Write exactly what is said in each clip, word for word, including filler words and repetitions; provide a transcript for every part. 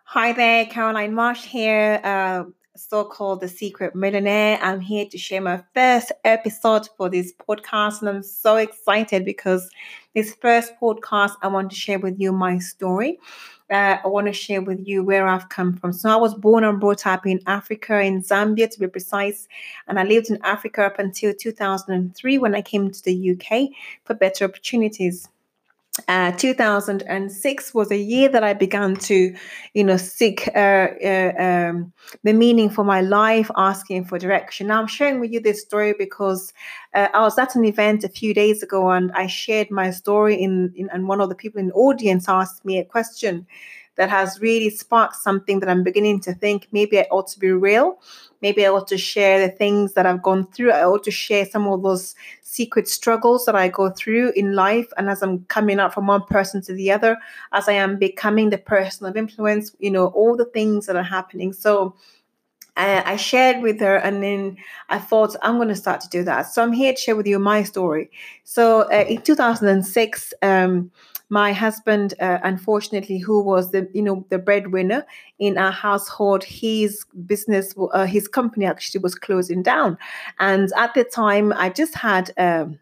Hi there, Caroline Marsh here, uh, so called The Secret Millionaire. I'm here to share my first episode for this podcast, and I'm so excited because this first podcast, I want to share with you my story. Uh, I want to share with you where I've come from. So, I was born and brought up in Africa, in Zambia to be precise, and I lived in Africa up until two thousand three when I came to the U K for better opportunities. Uh, two thousand six was a year that I began to, you know, seek uh, uh, um, the meaning for my life, asking for direction. Now, I'm sharing with you this story because uh, I was at an event a few days ago and I shared my story in, in, and one of the people in the audience asked me a question that has really sparked something that I'm beginning to think maybe I ought to be real. Maybe I ought to share the things that I've gone through. I ought to share some of those secret struggles that I go through in life. And as I'm coming up from one person to the other, as I am becoming the person of influence, you know, all the things that are happening. So I, I shared with her, and then I thought I'm going to start to do that. So I'm here to share with you my story. So uh, in two thousand six, um, my husband, uh, unfortunately, who was the you know the breadwinner in our household, his business, uh, his company actually was closing down, and at the time, I just had. Um,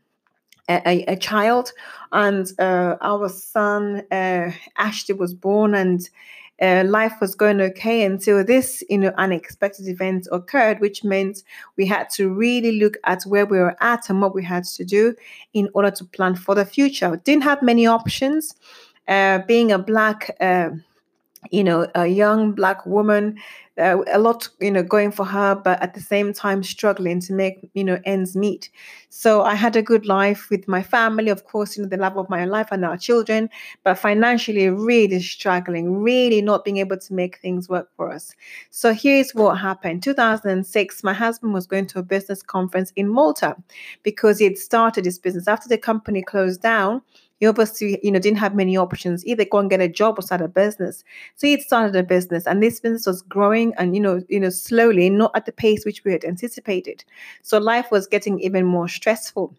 a, a child, and uh, our son uh, Ashley was born, and uh, life was going okay until this you know unexpected event occurred, which meant we had to really look at where we were at and what we had to do in order to plan for the future. Didn't have many options. Uh, being a black uh, you know, a young black woman, uh, a lot, you know, going for her, but at the same time struggling to make, you know, ends meet. So I had a good life with my family, of course, you know, the love of my life and our children, but financially really struggling, really not being able to make things work for us. So here's what happened. two thousand six, my husband was going to a business conference in Malta because he had started his business. After the company closed down, he obviously, you know, didn't have many options. Either go and get a job or start a business. So he had started a business, and this business was growing and you know, you know, slowly, not at the pace which we had anticipated. So life was getting even more stressful.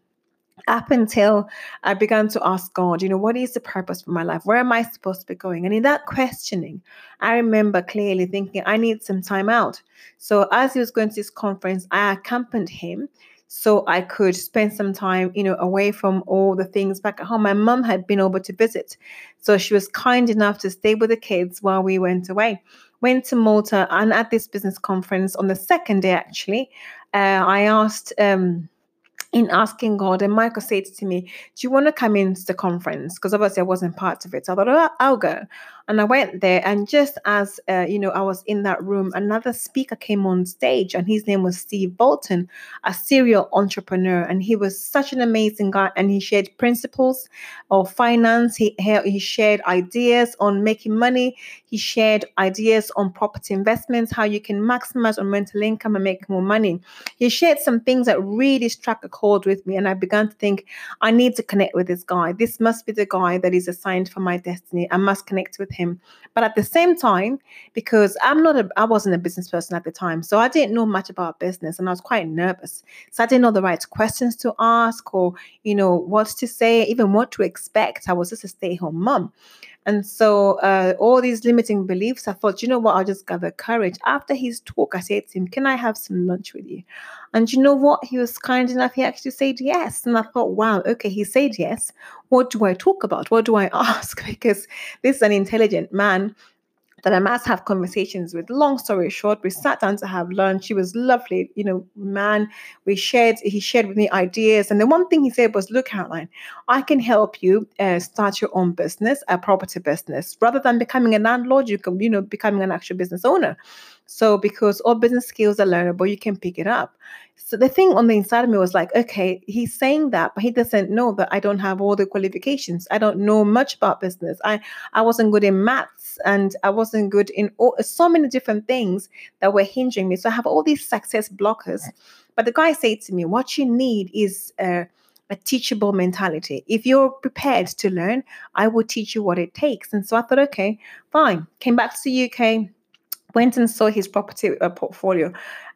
Up until I began to ask God, you know, what is the purpose for my life? Where am I supposed to be going? And in that questioning, I remember clearly thinking, I need some time out. So as he was going to this conference, I accompanied him so I could spend some time, you know, away from all the things back at home. My mum had been over to visit. So she was kind enough to stay with the kids while we went away. Went to Malta, and at this business conference on the second day, actually, uh, I asked, um, in asking God, and Michael said to me, do you want to come into the conference? Because obviously I wasn't part of it. So I thought, oh, I'll go. And I went there. And just as, uh, you know, I was in that room, another speaker came on stage, and his name was Steve Bolton, a serial entrepreneur. And he was such an amazing guy. And he shared principles of finance. He, he shared ideas on making money. He shared ideas on property investments, how you can maximize on rental income and make more money. He shared some things that really struck a chord with me, and I began to think, I need to connect with this guy. This must be the guy that is assigned for my destiny. I must connect with him. But at the same time, because I'm not a, I wasn't a business person at the time, so I didn't know much about business, and I was quite nervous. So I didn't know the right questions to ask, or you know what to say, even what to expect. I was just a stay-at-home mom. And so uh, all these limiting beliefs, I thought, you know what, I'll just gather courage. After his talk, I said to him, can I have some lunch with you? And you know what? He was kind enough. He actually said yes. And I thought, wow, okay, he said yes. What do I talk about? What do I ask? Because this is an intelligent man that I must have conversations with. Long story short, we sat down to have lunch. He was lovely, you know, man. We shared, he shared with me ideas. And the one thing he said was, look, Caroline, I can help you uh, start your own business, a property business. Rather than becoming a landlord, you can, you know, becoming an actual business owner. So because all business skills are learnable, you can pick it up. So the thing on the inside of me was like, okay, he's saying that, but he doesn't know that I don't have all the qualifications. I don't know much about business. I, I wasn't good in maths, and I wasn't good in all, so many different things that were hindering me. So I have all these success blockers. But the guy said to me, what you need is uh, a teachable mentality. If you're prepared to learn, I will teach you what it takes. And so I thought, okay, fine. Came back to the U K, went and saw his property uh, portfolio.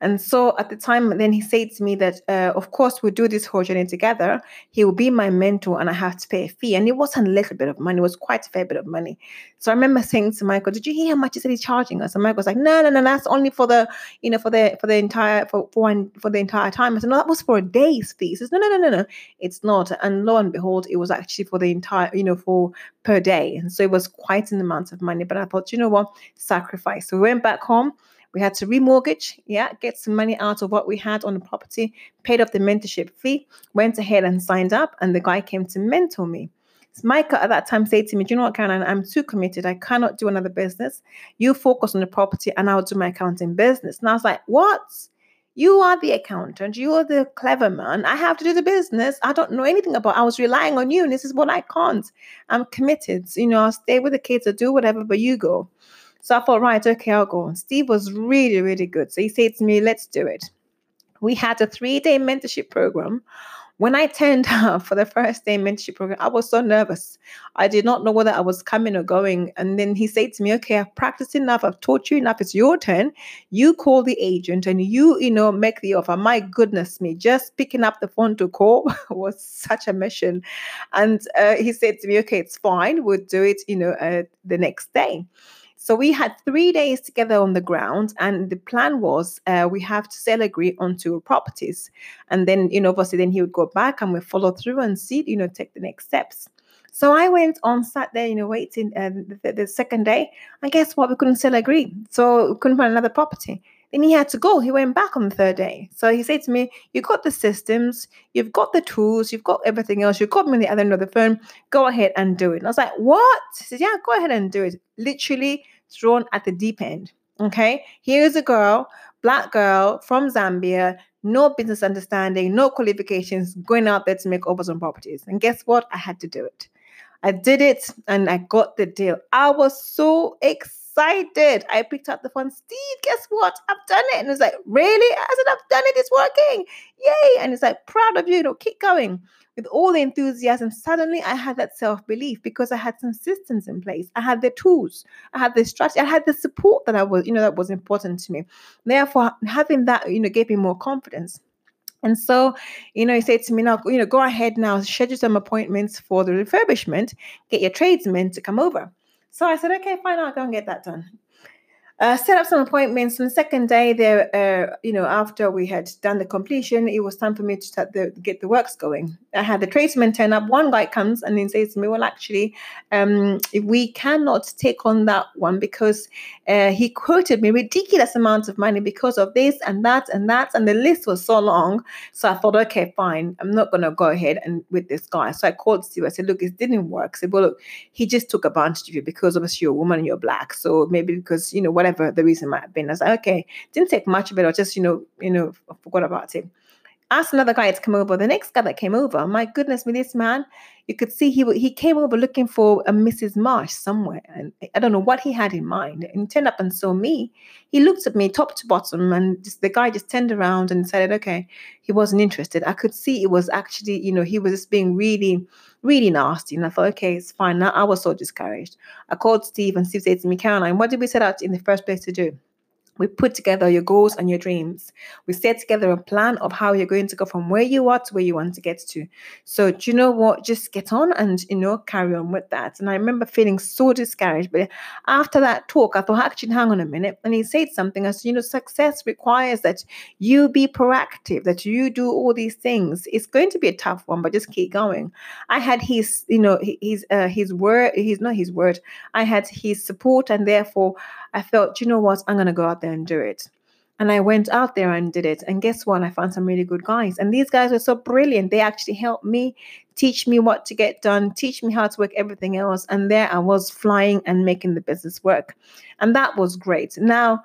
And so at the time, then he said to me that, uh, of course, we'll do this whole journey together. He will be my mentor and I have to pay a fee. And it wasn't a little bit of money, it was quite a fair bit of money. So I remember saying to Michael, did you hear how much he said he's charging us? And Michael was like, no, no, no, that's only for the, you know, for the, for the entire, for, for, one, for the entire time. I said, no, that was for a day's fee. He says, no, no, no, no, no, it's not. And lo and behold, it was actually for the entire, you know, for per day. And so it was quite an amount of money. But I thought, you know what, sacrifice. So we went back home. We had to remortgage, yeah, get some money out of what we had on the property, paid off the mentorship fee, went ahead and signed up, and the guy came to mentor me. So Micah at that time said to me, do you know what, Caroline, I'm too committed. I cannot do another business. You focus on the property and I'll do my accounting business. And I was like, what? You are the accountant. You are the clever man. I have to do the business. I don't know anything about it. I was relying on you, and this is what I can't. I'm committed. You know, I'll stay with the kids or do whatever, but you go. So I thought, right, okay, I'll go. And Steve was really, really good. So he said to me, let's do it. We had a three-day mentorship program. When I turned up for the first day mentorship program, I was so nervous. I did not know whether I was coming or going. And then he said to me, okay, I've practiced enough. I've taught you enough. It's your turn. You call the agent and you, you know, make the offer. My goodness me, just picking up the phone to call was such a mission. And uh, he said to me, okay, it's fine. We'll do it, you know, uh, the next day. So we had three days together on the ground, and the plan was uh, we have to sell agree on two properties. And then, you know, obviously then he would go back and we follow through and see, you know, take the next steps. So I went on, sat there, you know, waiting uh, the, the second day. And guess what? We couldn't sell agree. So we couldn't find another property. Then he had to go. He went back on the third day. So he said to me, you got the systems, you've got the tools, you've got everything else. You've got me on the other end of the phone. Go ahead and do it. And I was like, what? He said, yeah, go ahead and do it. Literally thrown at the deep end. Okay. Here's a girl, black girl from Zambia, no business understanding, no qualifications, going out there to make offers on properties. And guess what? I had to do it. I did it and I got the deal. I was so excited. I picked up the phone. Steve, guess what? I've done it. And it's like, really? I said, I've done it. It's working. Yay. And it's like, proud of you. You know, keep going. With all the enthusiasm, suddenly I had that self-belief because I had some systems in place. I had the tools. I had the strategy. I had the support that I was, you know, that was important to me. Therefore, having that, you know, gave me more confidence. And so, you know, he said to me, now, you know, go ahead now, schedule some appointments for the refurbishment, get your tradesmen to come over. So I said, okay, fine, I'll go and get that done. Uh, set up some appointments. On the second day there, uh, you know, after we had done the completion, it was time for me to start the, get the works going. I had the tradesman turn up. One guy comes and he says to me, well, actually, um, we cannot take on that one because uh, he quoted me ridiculous amounts of money because of this and that and that. And the list was so long. So I thought, okay, fine. I'm not going to go ahead and with this guy. So I called Steve. I said, look, it didn't work. I said, well, look, he just took advantage of you because obviously you're a woman and you're black. So maybe because, you know, whatever the reason might have been. I was like, okay, didn't take much of it. I just, you know, you know, forgot about it. Asked another guy to come over. The next guy that came over, my goodness me, this man, you could see he he came over looking for a Missus Marsh somewhere. And I don't know what he had in mind. And he turned up and saw me. He looked at me top to bottom and just, the guy just turned around and decided, okay, he wasn't interested. I could see it was actually, you know, he was just being really, really nasty. And I thought, okay, it's fine. Now I was so discouraged. I called Steve and Steve said to me, Caroline, what did we set out in the first place to do? We put together your goals and your dreams. We set together a plan of how you're going to go from where you are to where you want to get to. So do you know what? Just get on and, you know, carry on with that. And I remember feeling so discouraged. But after that talk, I thought, actually, hang on a minute. And he said something as, you know, success requires that you be proactive, that you do all these things. It's going to be a tough one, but just keep going. I had his, you know, his, uh, his word, he's not his word. I had his support, and therefore I felt, you know what, I'm going to go out there and do it. And I went out there and did it. And guess what? I found some really good guys. And these guys were so brilliant. They actually helped me, teach me what to get done, teach me how to work everything else. And there I was flying and making the business work. And that was great. Now,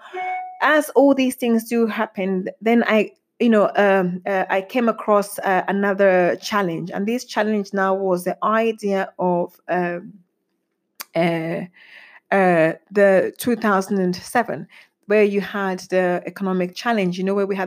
as all these things do happen, then I, you know, um, uh, I came across uh, another challenge. And this challenge now was the idea of um, uh, uh, the two thousand seven, where you had the economic challenge, you know, where we had the,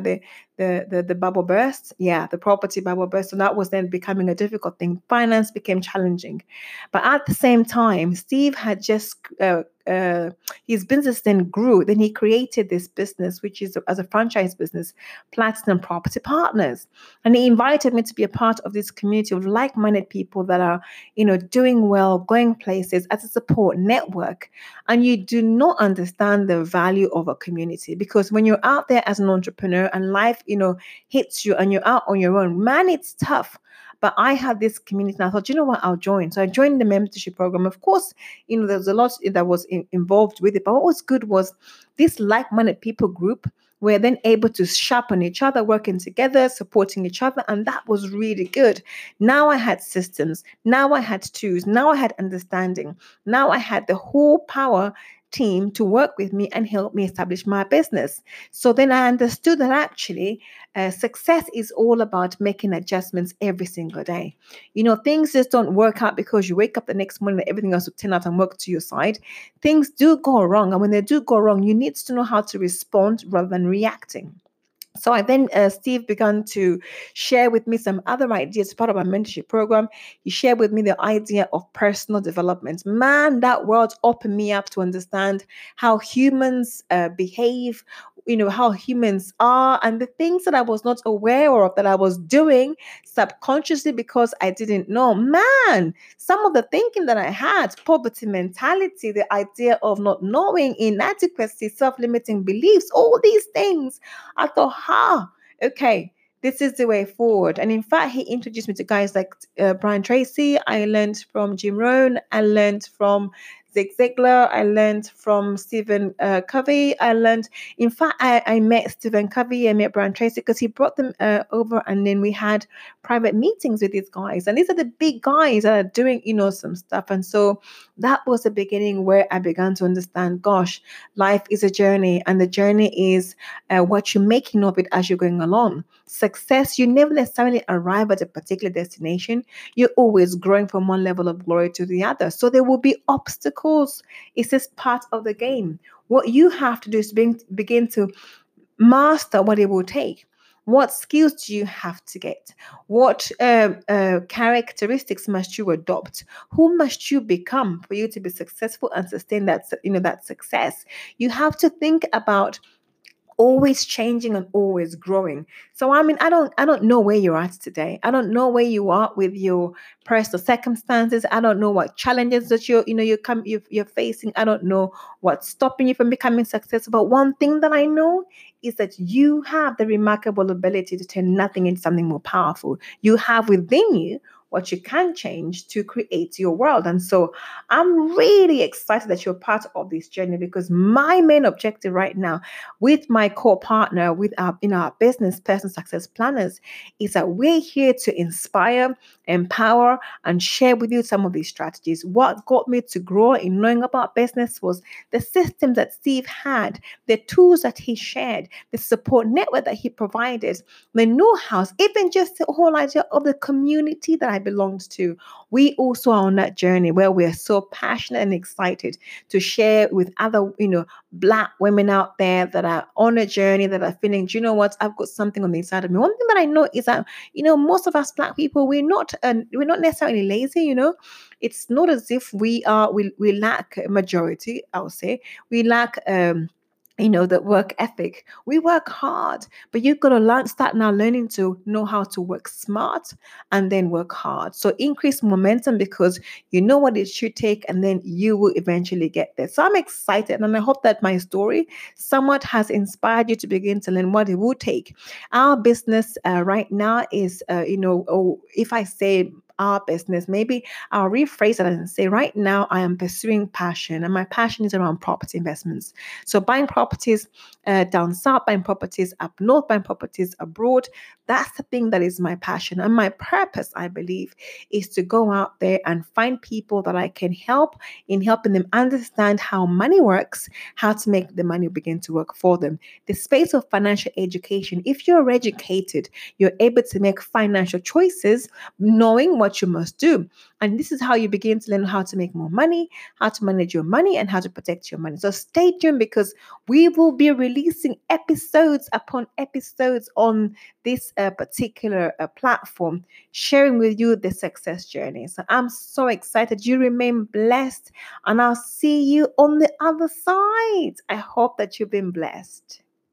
the, the, the bubble burst. Yeah, the property bubble burst. So that was then becoming a difficult thing. Finance became challenging. But at the same time, Steve had just, uh, uh, his business then grew. Then he created this business, which is as a franchise business, Platinum Property Partners. And he invited me to be a part of this community of like-minded people that are, you know, doing well, going places as a support network. And you do not understand the value of a community, because when you're out there as an entrepreneur and life, you know, hits you and you're out on your own, man, it's tough. But I had this community and I thought, you know what, I'll join. So I joined the mentorship program. Of course, you know, there's a lot that was in, involved with it. But what was good was this like-minded people group were then able to sharpen each other, working together, supporting each other. And that was really good. Now I had systems. Now I had tools. Now I had understanding. Now I had the whole power team to work with me and help me establish my business. So then I understood that actually uh, success is all about making adjustments every single day. You know, things just don't work out because you wake up the next morning and everything else will turn out and work to your side. Things do go wrong. And when they do go wrong, you need to know how to respond rather than reacting. So I then, uh, Steve began to share with me some other ideas as part of my mentorship program. He shared with me the idea of personal development. Man, that word opened me up to understand how humans uh, behave, you know, how humans are, and the things that I was not aware of that I was doing subconsciously because I didn't know. Man, some of the thinking that I had, poverty mentality, the idea of not knowing, inadequacy, self-limiting beliefs, all these things, I thought, ha, okay, this is the way forward. And in fact, he introduced me to guys like uh, Brian Tracy. I learned from Jim Rohn. I learned from Zig Ziglar. I learned from Stephen uh, Covey. I learned, in fact, I, I met Stephen Covey. I met Brian Tracy because he brought them uh, over, and then we had private meetings with these guys. And these are the big guys that are doing, you know, some stuff. And so that was the beginning where I began to understand, gosh, life is a journey, and the journey is uh, what you're making of it as you're going along. Success, you never necessarily arrive at a particular destination. You're always growing from one level of glory to the other. So there will be obstacles. It's just part of the game. What you have to do is begin, begin to master what it will take. What skills do you have to get? What uh, uh, characteristics must you adopt? Who must you become for you to be successful and sustain that, you know, that success? You have to think about always changing and always growing. So I mean, I don't I don't know where you're at today. I don't know where you are with your personal circumstances. I don't know what challenges that you're, you know, you come you're, you're facing. I don't know what's stopping you from becoming successful. But one thing that I know is that you have the remarkable ability to turn nothing into something more powerful. You have within you what you can change to create your world. And so I'm really excited that you're part of this journey, because my main objective right now with my core partner, with our in our business Personal Success Planners, is that we're here to inspire, empower, and share with you some of these strategies. What got me to grow in knowing about business was the system that Steve had, the tools that he shared, the support network that he provided, the know-how, even just the whole idea of the community that I belonged to. We also are on that journey where we're so passionate and excited to share with other, you know, Black women out there that are on a journey, that are feeling, do you know what, I've got something on the inside of me. One thing that I know is that, you know, most of us Black people, we're not, uh, we're not necessarily lazy. You know, it's not as if we are, we we lack majority. I would say we lack. Um, you know, that work ethic. We work hard, but you've got to learn, start now learning to know how to work smart and then work hard. So increase momentum, because you know what it should take, and then you will eventually get there. So I'm excited, and I hope that my story somewhat has inspired you to begin to learn what it will take. Our business uh, right now is, uh, you know, oh, if I say our business, maybe I'll rephrase that and say, right now I am pursuing passion, and my passion is around property investments. So buying properties uh, down south, buying properties up north, buying properties abroad. That's the thing that is my passion. And my purpose, I believe, is to go out there and find people that I can help in helping them understand how money works, how to make the money begin to work for them. The space of financial education. If you're educated, you're able to make financial choices, knowing what what you must do. And this is how you begin to learn how to make more money, how to manage your money, and how to protect your money. So stay tuned, because we will be releasing episodes upon episodes on this uh, particular uh, platform, sharing with you the success journey. So I'm so excited. You remain blessed, and I'll see you on the other side. I hope that you've been blessed.